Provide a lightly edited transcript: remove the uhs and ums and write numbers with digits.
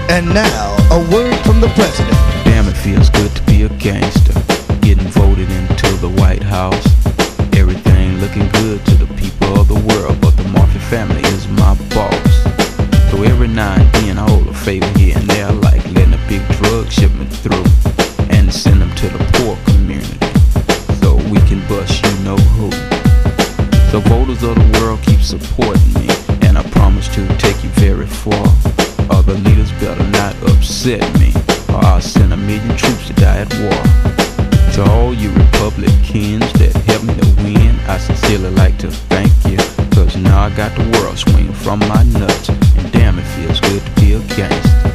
And now, a word from the president. Damn, it feels good to be a gangster. Getting voted into the White House. Everything looking good to the people of the world, but the Murphy family is my boss. So every now and then I hold a favor here and there, like letting a big drug shipment through and send them to the poor community so we can bust you know who. So voters of the world, keep supporting me, and I promise to take you very far. Other leaders better not upset me, or I'll send 1,000,000 troops to die at war. To all you Republicans that helped me to win, I sincerely like to thank you, cause now I got the world swinging from my nuts, and damn, it feels good to be a gangster.